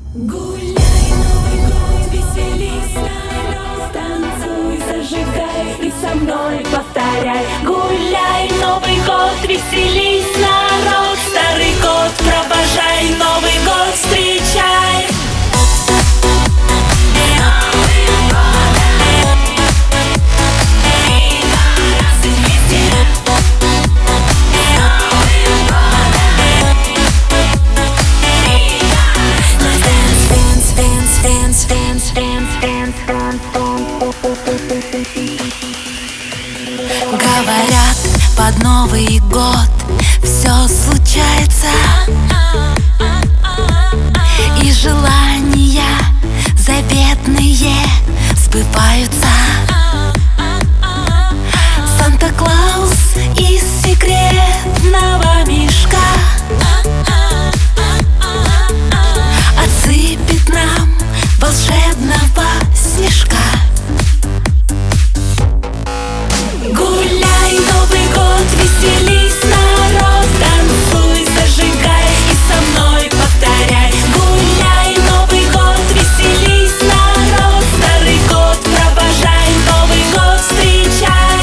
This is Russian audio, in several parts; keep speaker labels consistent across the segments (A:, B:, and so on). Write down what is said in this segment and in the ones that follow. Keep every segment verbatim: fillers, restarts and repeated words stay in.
A: Гуляй, Новый год, веселись, народ, танцуй, зажигай и со мной повторяй. Гуляй, Новый год, веселись, народ, старый год провожай, Новый год встречай.
B: Говорят, под Новый год все случается, и желания заветные сбываются. Санта-Клаус из секретного мешка отсыпет нам волшебного снежка.
A: Гуляй, Новый год, веселись, народ, танцуй, зажигай и со мной повторяй. Гуляй, Новый год, веселись, народ, старый год провожай, Новый год встречай.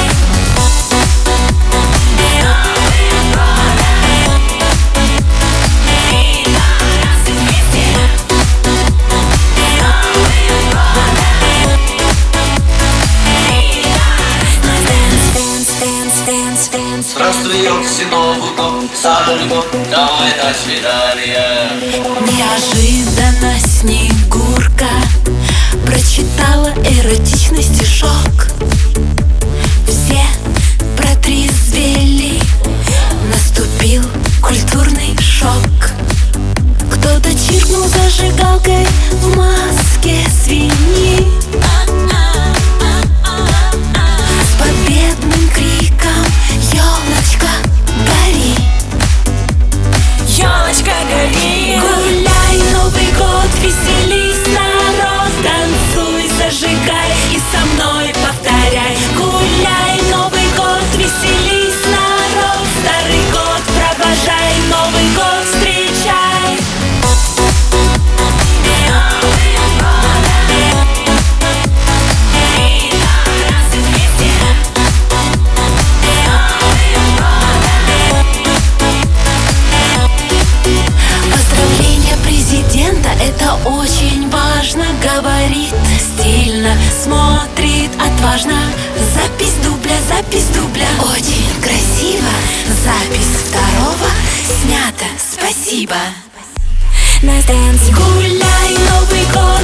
C: Здравствуй, все Новый год, старый год, давай до свидания.
B: Неожиданно Снегурка прочитала эротичный стишок. Все протрезвели, наступил культурный шок. Кто-то чиркнул зажигалкой в маске свиньи с победным криком: «Ёлочка, гори!
A: Ёлочка, гори! Гуляй, Новый год, веселись, народ, танцуй, зажигай и со мной повторяй. Гуляй, Новый год, веселись, народ, старый год провожай, Новый год встречай.
B: Поздравление президента — это очень важно. Говорит стильно, смотрит отважно. Запись дубля, запись дубля, очень красиво. Запись второго снята, спасибо.
A: Гуляй, Новый год,